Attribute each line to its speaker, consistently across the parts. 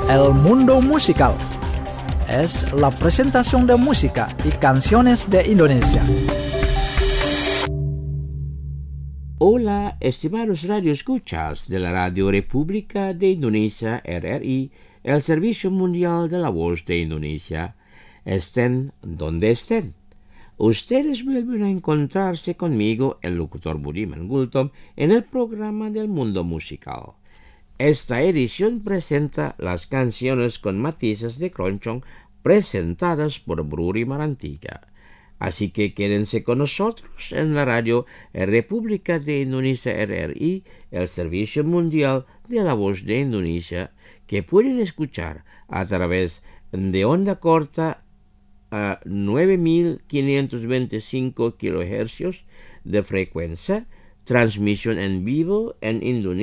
Speaker 1: El Mundo Musical. Es la presentación de música y canciones de Indonesia.
Speaker 2: Hola, estimados radioescuchas de la Radio República de Indonesia, RRI, el Servicio Mundial de la Voz de Indonesia. Estén donde estén. Ustedes vuelven a encontrarse conmigo, el locutor Budiman Gultom, en el programa del Mundo Musical. Esta edición presenta las canciones con matices de Keroncong presentadas por Bruri Marantika. Así que quédense con nosotros en la radio República de Indonesia RRI, el Servicio Mundial de la Voz de Indonesia, que pueden escuchar a través de onda corta a 9.525 kHz de frecuencia, transmisión en vivo en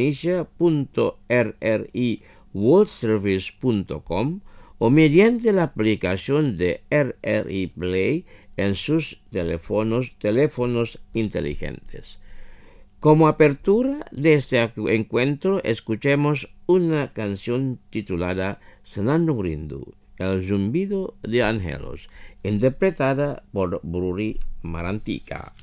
Speaker 2: indonesia.rriworldservice.com o mediante la aplicación de RRI Play en sus teléfonos inteligentes. Como apertura de este encuentro, escuchemos una canción titulada Senandung Rindu, el zumbido de anhelos, interpretada por Bruri Marantika.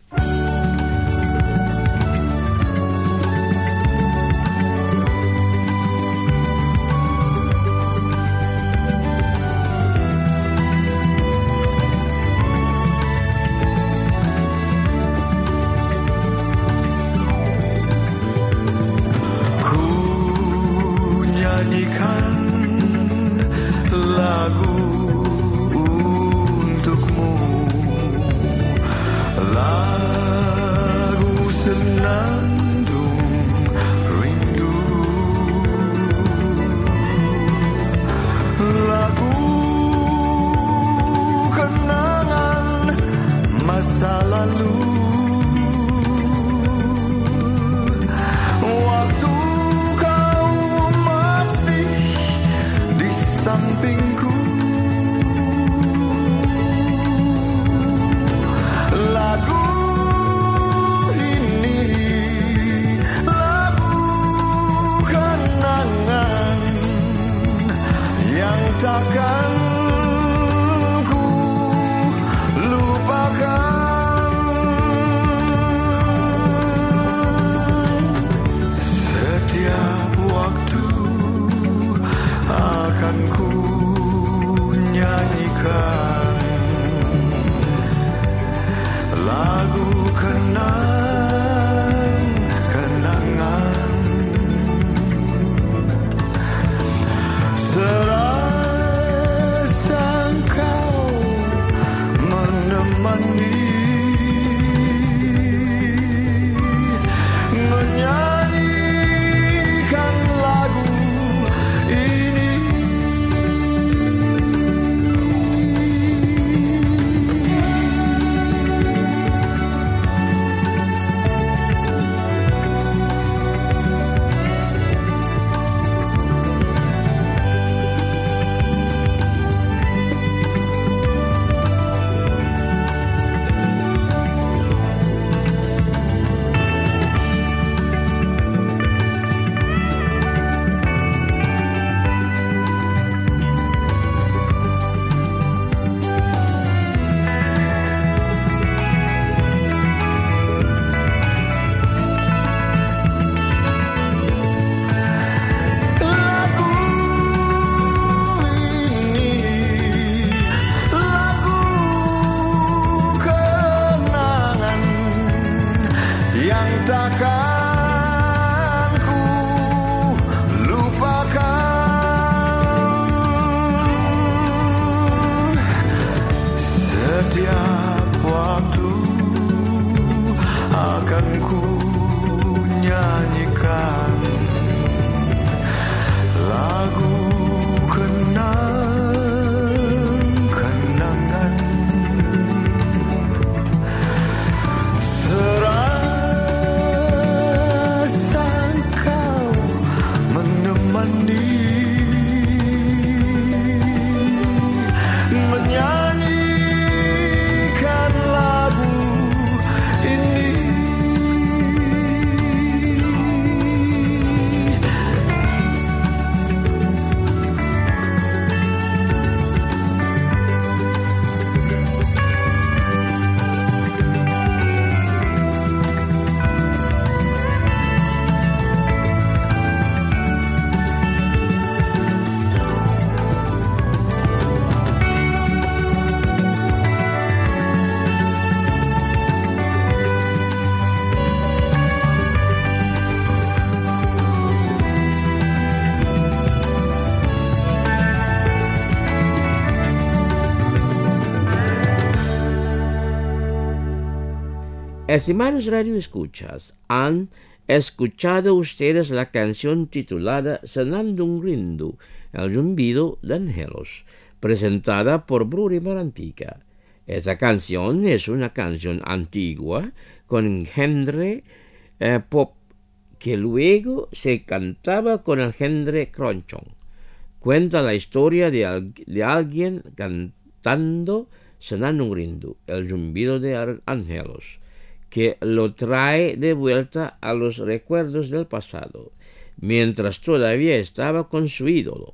Speaker 2: Estimados radioescuchas, han escuchado ustedes la canción titulada Senandung Rindu, el zumbido de anhelos, presentada por Bruri Marantica. Esta canción es una canción antigua con género pop que luego se cantaba con el género cronchón. Cuenta la historia de alguien cantando Senandung Rindu, el zumbido de anhelos, que lo trae de vuelta a los recuerdos del pasado, mientras todavía estaba con su ídolo.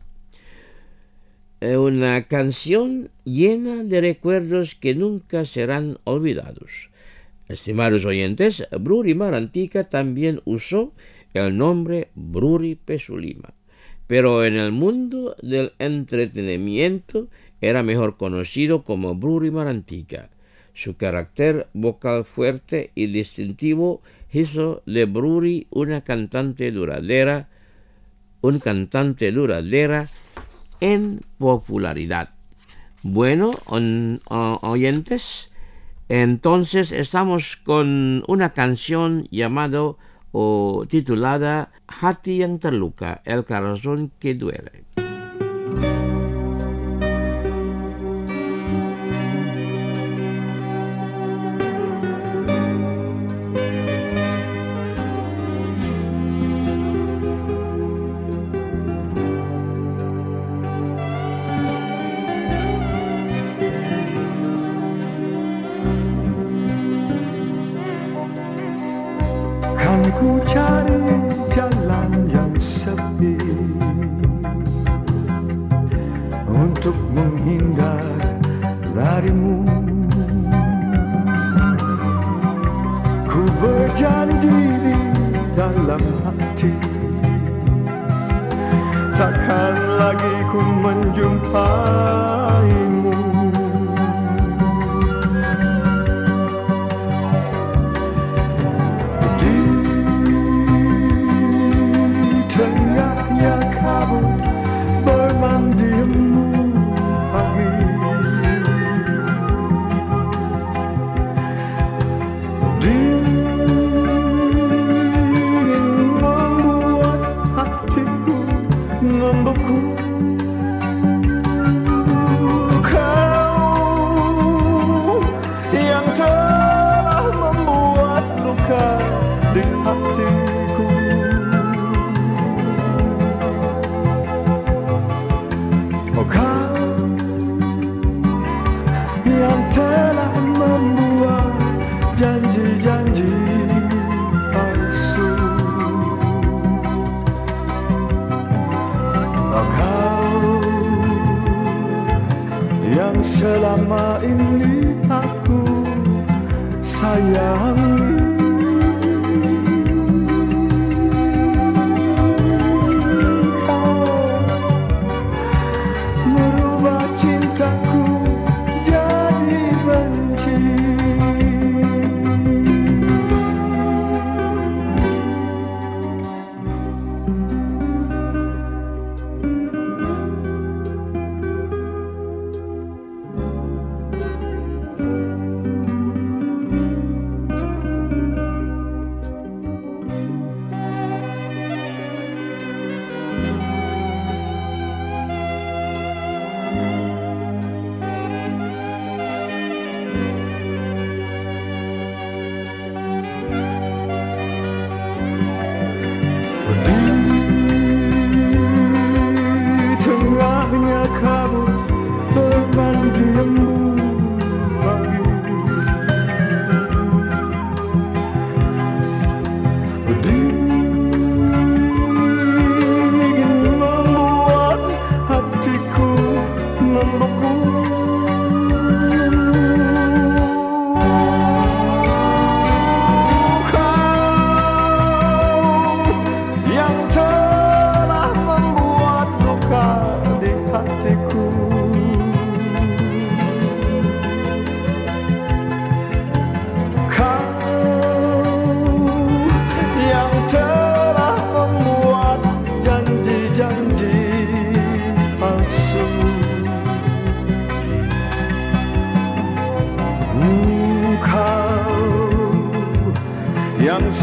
Speaker 2: Una canción llena de recuerdos que nunca serán olvidados. Estimados oyentes, Bruri Marantica también usó el nombre Bruri Pesulima, pero en el mundo del entretenimiento era mejor conocido como Bruri Marantica. Su carácter vocal fuerte y distintivo hizo de Bruri un cantante duradera en popularidad. Bueno, oyentes, entonces estamos con una canción llamada o titulada Hati yang terluka, el corazón que duele.
Speaker 3: Ku cari jalan yang sepi untuk menghindar darimu. Ku berjanji di dalam hati takkan lagi ku menjumpaimu. Kabut bermandimmu pagi, dingin membuat hatiku membeku. Kau yang telah membuat luka di hatiku. Yang telah membuat janji-janji palsu. Kau yang selama ini aku sayangi. Kau merubah cintaku jadi benci.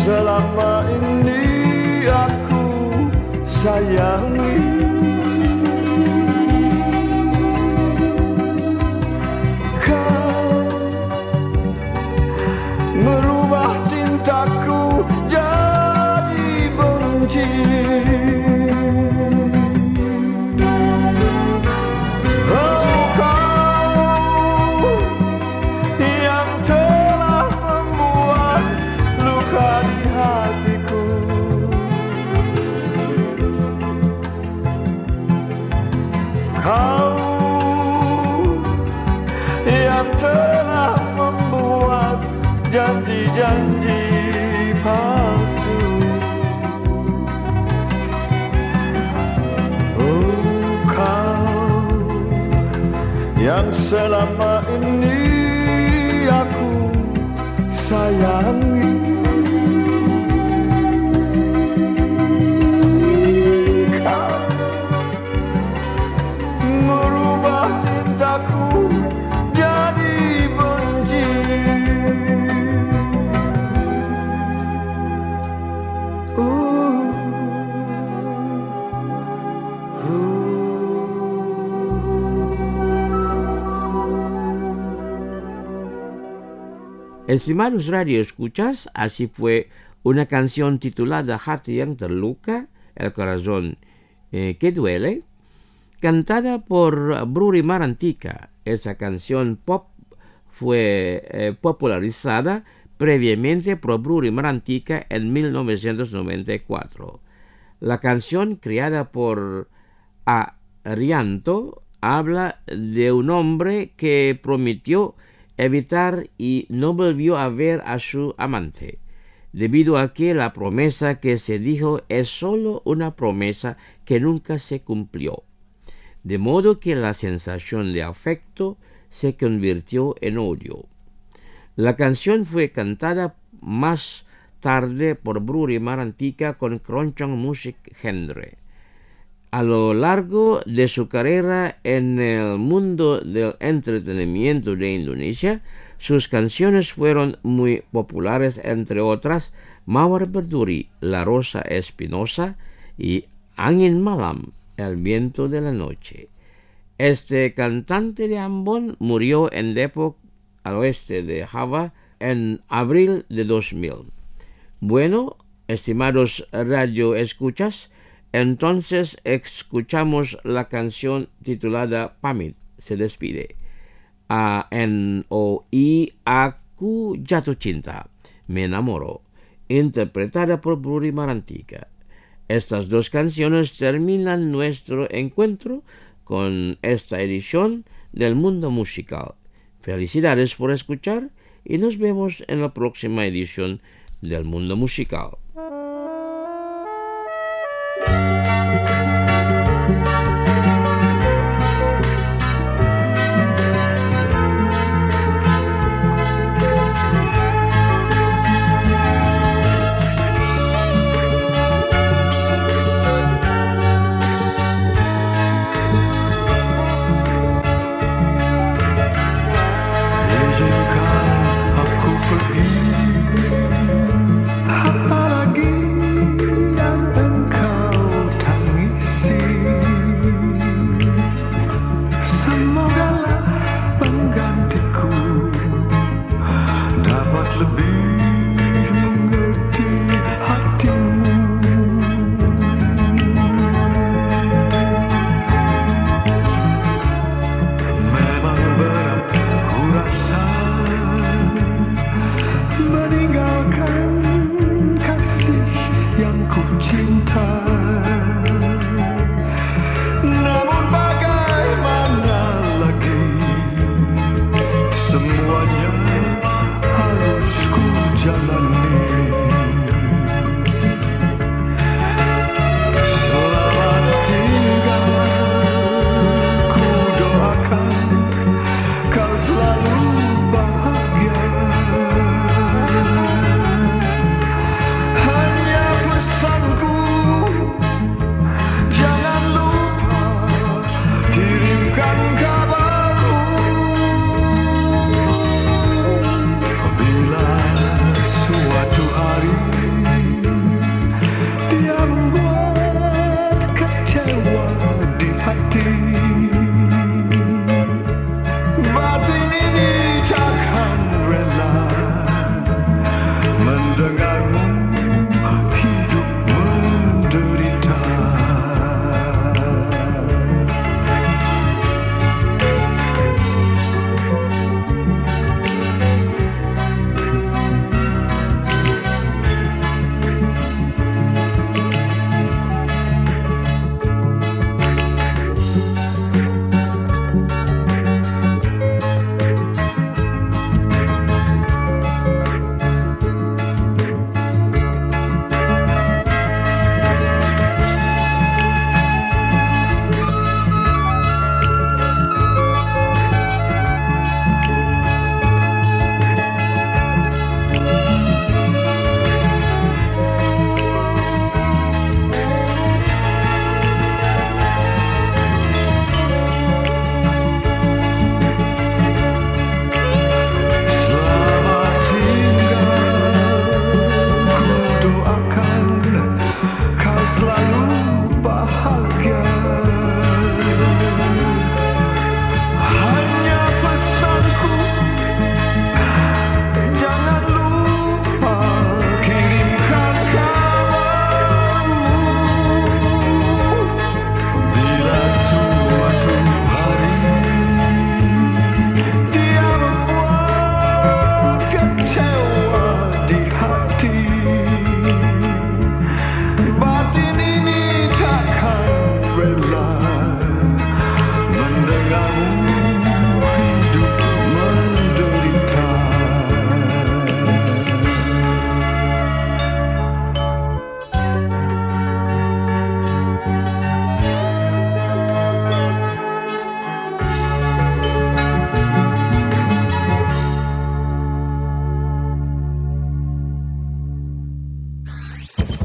Speaker 3: selama ini aku sayangi. Kau merubah cintaku jadi benci. Kau yang telah membuat janji-janji palsu. Oh, kau yang selama ini aku sayangi. Cintaku jadi benci.
Speaker 2: Estimados radioescuchas, así fue una canción titulada Hati yang terluka, El corazón que duele, cantada por Bruri Marantika. Esa canción pop fue popularizada previamente por Bruri Marantika en 1994. La canción, creada por Arianto, habla de un hombre que prometió evitar y no volvió a ver a su amante, debido a que la promesa que se dijo es solo una promesa que nunca se cumplió. De modo que la sensación de afecto se convirtió en odio. La canción fue cantada más tarde por Bruri Marantika con Keroncong Musik Genre. A lo largo de su carrera en el mundo del entretenimiento de Indonesia, sus canciones fueron muy populares, entre otras Mawar Berduri, La Rosa Espinosa y Angin Malam, El viento de la noche. Este cantante de Ambon murió en Depok, al oeste de Java, en abril de 2000. Bueno, estimados radioescuchas, entonces escuchamos la canción titulada Pamit, se despide. A-N-O-I, Aku Jatuh Cinta, Me Enamoro, interpretada por Bruri Marantika. Estas dos canciones terminan nuestro encuentro con esta edición del Mundo Musical. Felicidades por escuchar y nos vemos en la próxima edición del Mundo Musical.
Speaker 3: Izinkan aku pergi, apalah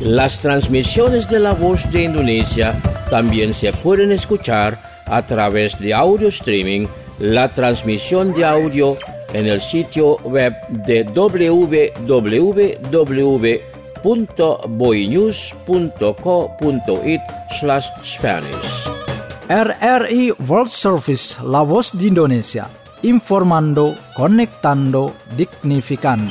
Speaker 2: Las transmisiones de La Voz de Indonesia también se pueden escuchar a través de audio streaming, la transmisión de audio en el sitio web de www.boinews.co.it/Spanish.
Speaker 1: RRI World Service La Voz de Indonesia, informando, conectando, dignificando.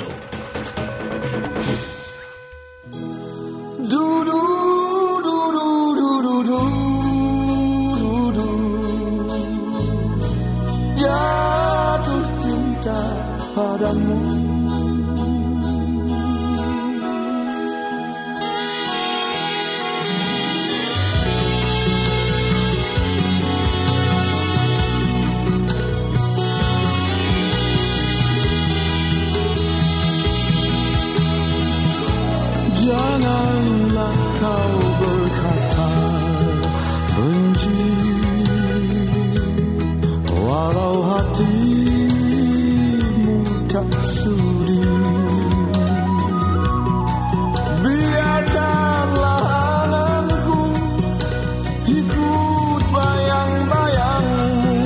Speaker 3: Jatuh cinta padamu, janganlah kau berkata benci, walau hatimu tak sudi. Biarkanlah anganku ikut bayang-bayangmu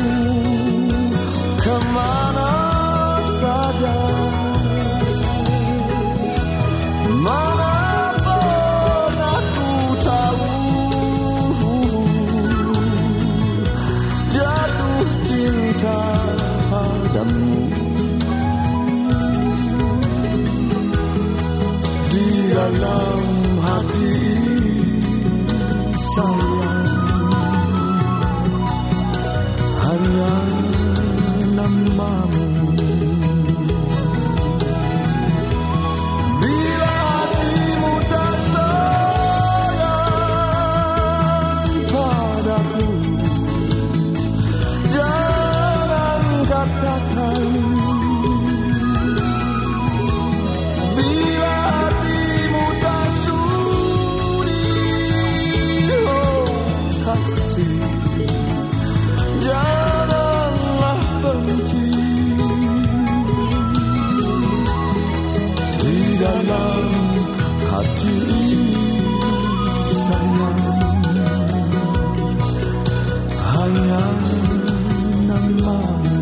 Speaker 3: kemana saja. Mana pernah ku tahu jatuh cinta padamu. Di dalam hati sayang hanya namamu. Bila hatimu tak sayang padaku, jangan katakan. Bila hatimu tak sudi, oh kasih, janganlah benci. Di dalam hati sayang hanya namamu.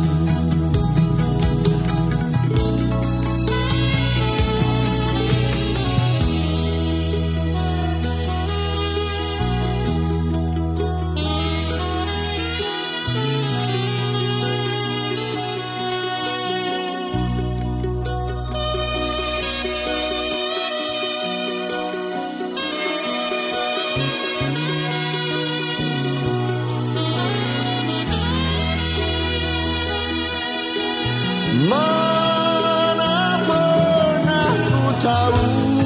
Speaker 3: Mana pernah ku tahu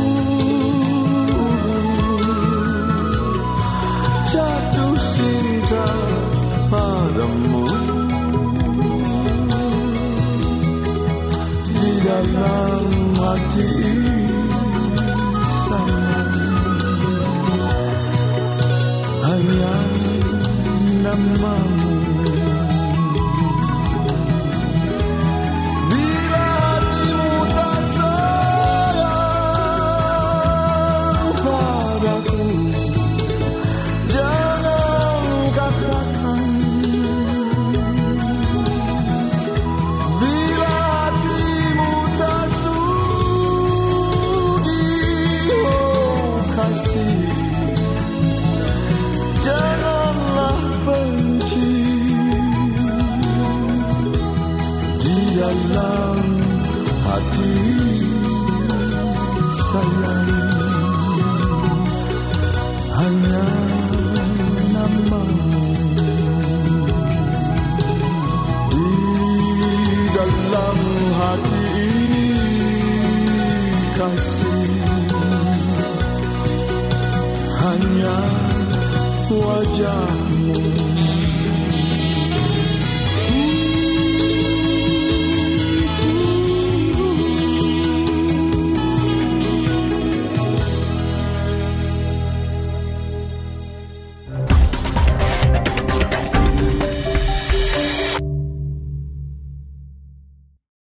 Speaker 3: jatuh cinta padamu. Di dalam hati sayang hanya namamu. Janganlah benci. Di dalam hati sayang hanya namamu. Di dalam hati ini kasih hanya wajahmu.